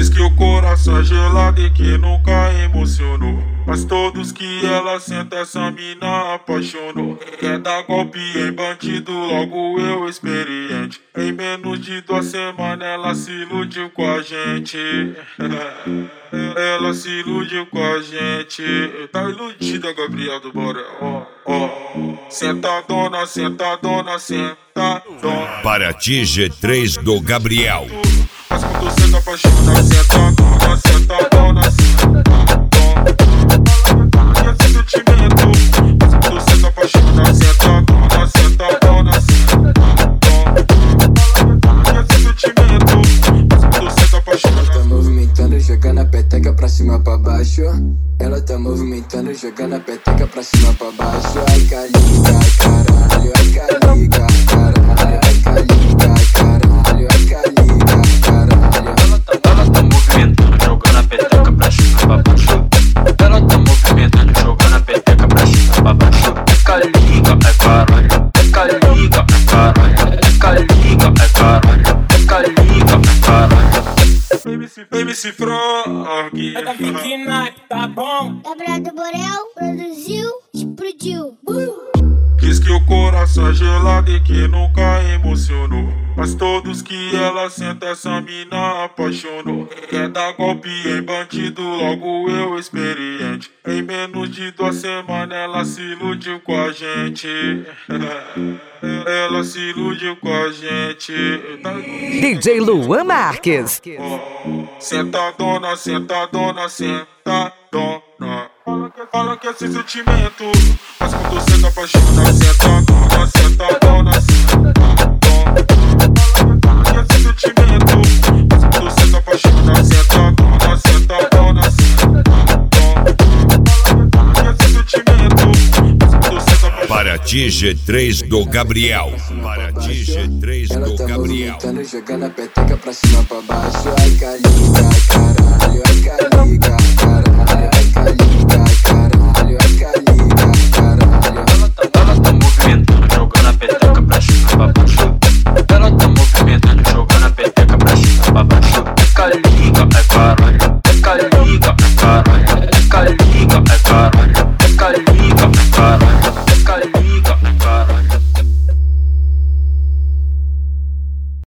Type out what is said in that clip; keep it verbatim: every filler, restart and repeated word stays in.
Diz que o coração é gelado e que nunca emocionou, mas todos que ela senta essa mina apaixonou. Quer dar golpe em bandido, logo eu experiente. Em menos de duas semanas ela se iludiu com a gente. Ela se iludiu com a gente. Tá iludida, Gabriel do Borel. Ó, ó. Sentadona, sentadona, sentadona. Paraty G três do Gabriel. Mas quando cê tá apaixonado, sentadona, sentadona, sentadona. E esse sentimento. Mas quando cê tá apaixonado, sentadona, sentadona, sentadona. E esse sentimento. Mas quando cê tá apaixonado. Ela tá movimentando, jogando a peteca pra cima pra baixo. Ela tá movimentando, jogando a peteca pra cima pra baixo. Ai, caliga, caralho, ai, caliga, caralho, ai, caliga, caralho, ai, caliga, caralho. Ela tá, ela tá movimentando, jogando a peteca pra cima pra baixo. Ela tá movimentando, jogando a peteca pra cima pra baixo. É caliga, é caralho, é caliga, é caralho, é caliga, é caralho, é caliga, é caralho. M C Frog. É da Vicky Night, tá bom? Gabriel do Borel produziu, explodiu. Diz que o coração é gelado e que nunca emocionou, mas todos que ela senta essa mina apaixonou. Quer dar golpe em bandido, logo eu experiente. Em menos de duas semanas ela se iludiu com a gente. Ela se iludiu com a gente. D J Luan Marques. Sentadona, sentadona, sentadona. Fala que esse sentimento. Mas quando cê tá apaixonado, sentadona, sentadona, sentadona. E esse sentimento. Mas quando cê tá apaixonado, sentadona, sentadona, sentadona. E esse sentimento. Mas quando cê tá apaixonado. Paraty G três do Gabriel. Paraty G três Ela do tá Gabriel. movimentando, jogando a peteca pra cima pra baixo. Ai, caliga, caralho, ai, caliga, caralho, ai, caliga,